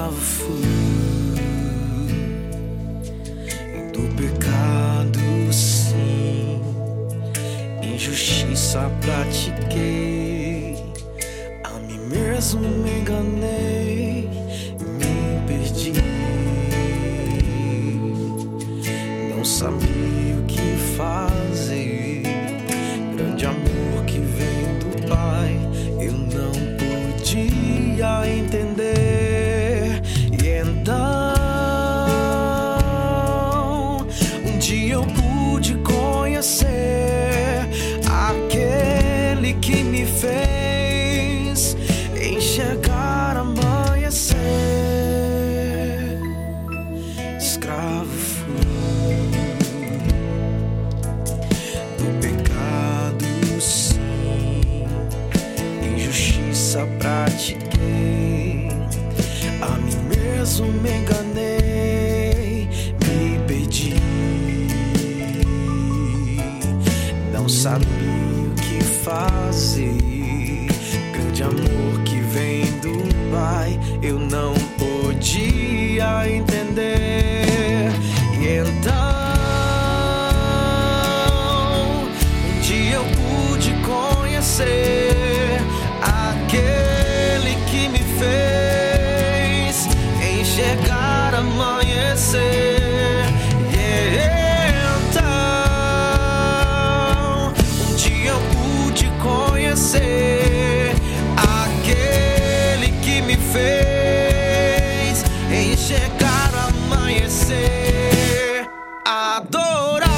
escravo fui do pecado, sim, injustiça pratiquei, a mim mesmo me enganei, me perdi, não sabia o que fazer. Grande amor que vem do Pai, eu não podia entender. E então um dia eu pude conhecer aquele que me fez enxergar amanhecer. Escravo fui do pecado, sim, injustiça pratiquei, a mim mesmo me enganei, me perdi, não sabia o que fazer. Grande amor que vem do Pai, eu não podia entender. E então um dia eu pude conhecer aquele que me fez enxergar amanhecer. E então um dia eu pude conhecer aquele que me fez enxergar amanhecer. Adorado,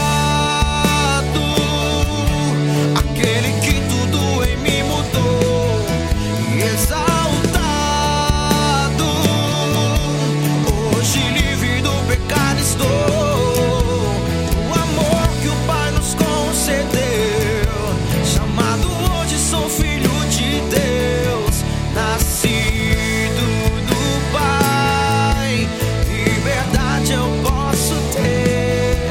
aquele que tudo em mim mudou. E exaltado, hoje livre do pecado estou. O amor que o Pai nos concedeu, chamado hoje sou filho de Deus, nascido do Pai, liberdade eu posso ter.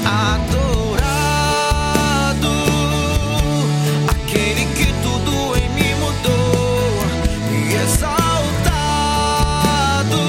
Adorado, aquele que tudo em mim mudou. E exaltado,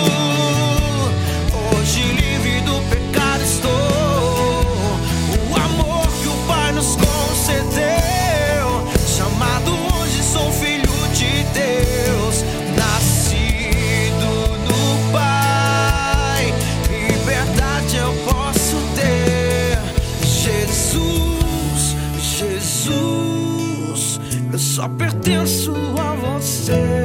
hoje livre do pecado estou. O amor que o Pai nos concedeu, chamado hoje sou filho de Deus, nascido no Pai, liberdade eu posso ter. Jesus, Jesus, eu só pertenço a você.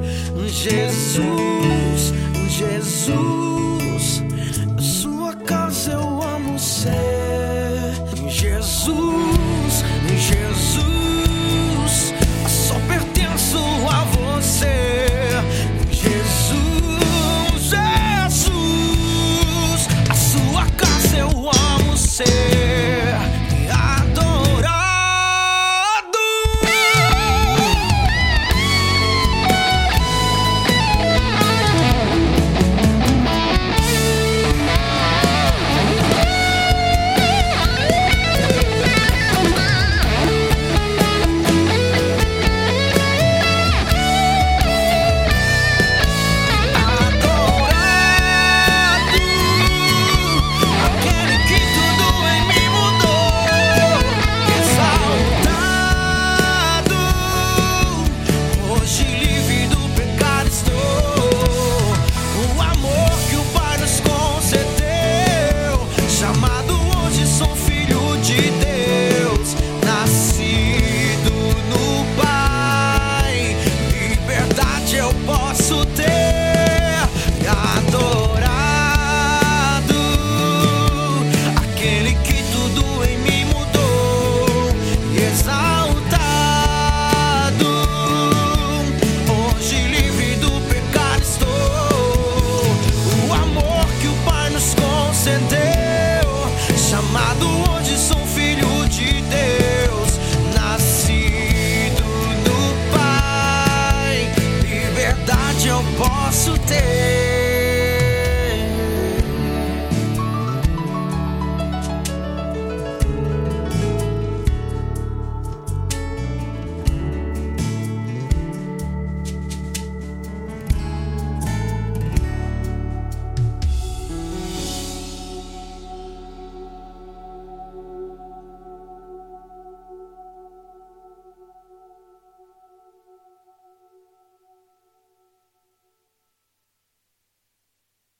Jesus, Jesus, sua causa eu amo ser. Jesus, Jesus, eu só pertenço a você. Jesus, Jesus, a sua casa eu amo ser. Adorado. Aquele que tudo em mim mudou. Exaltado, hoje livre do pecado estou. O amor que o Pai nos concedeu, chamado hoje sou filho de Deus, nascido no Pai, liberdade eu posso ter. Adorado, aquele que tudo em mim mudou. E exaltado, hoje livre do pecado estou. O amor que o Pai nos concedeu, chamado hoje sou filho de Deus, nascido no Pai, liberdade eu posso ter.